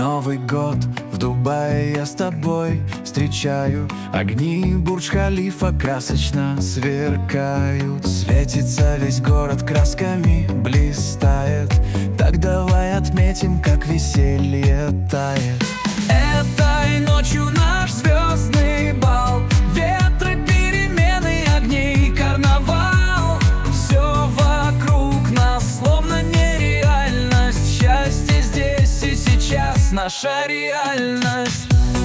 Новый год в Дубае я с тобой встречаю. Огни Бурдж-Халифа красочно сверкают. Светится весь город, красками блистает. Так давай отметим, как веселье тает. Этой ночью наш звездный бал. Ветры, перемены, огней, карнавал. Все вокруг нас словно нереальность. Счастье здесь и сейчас наша реальность.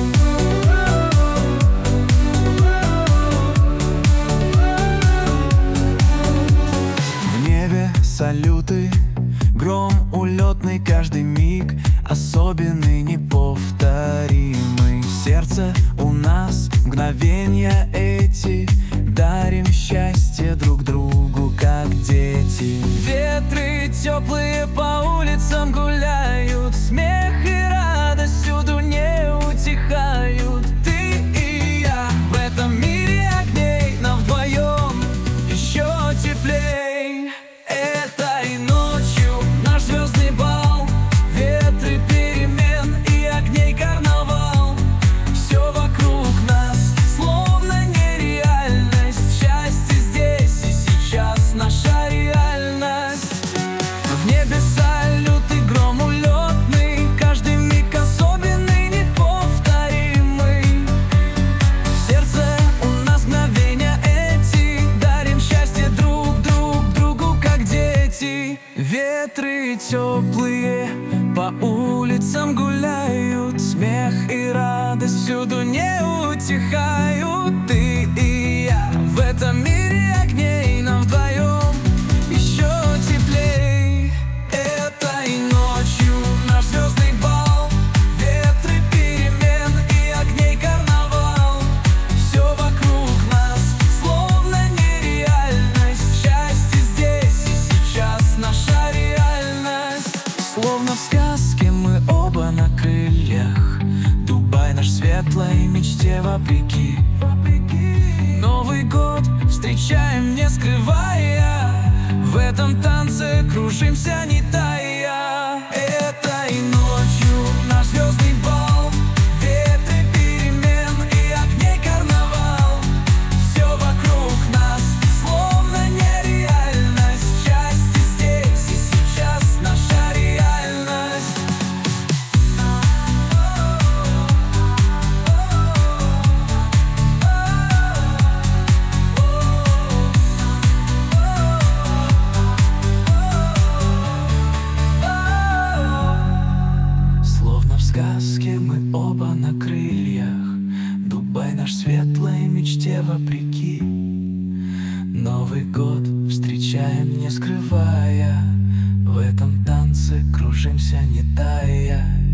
В небе салюты, гром улетный каждый миг, особенный, неповторимый. В сердце у нас мгновения эти, дарим счастье друг другу, как дети. Ветры теплые по улицам гуляют, смех и радость всюду не утихают. Ты и я в этом мире огней, нам вдвоем еще теплей. Этой ночью наш звездный бал. Ветры перемен и огней карнавал. Все вокруг нас словно нереальность. Счастье здесь и сейчас наша реальность. В небе салюты, гром улетный, каждый миг особенный, неповторимый. В сердце у нас мгновения эти, дарим счастье друг другу, как дети. Ветры теплые по улицам гуляют, смех и радость всюду не утихают. Ты и я в этом мире огней, нам вдвоем еще теплей. Этой ночью наш звездный бал. Ветры перемен и огней карнавал. Все вокруг нас словно нереальность. Счастье здесь и сейчас наша реальность. Словно в сказке мы оба на крыльях. Дубай наш светлой мечте вопреки. Новый год встречаем, не скрывая. В этом танце кружимся, не тая. Этой ночью наш звездный бал. Ветры перемен и огней карнавал. Все вокруг нас словно нереальность. Счастье здесь и сейчас наша реальность. Словно в сказке мы оба на крыльях. Дубай наш светлой мечте вопреки. Новый год встречаем, не скрывая. В этом танце кружимся, не тая.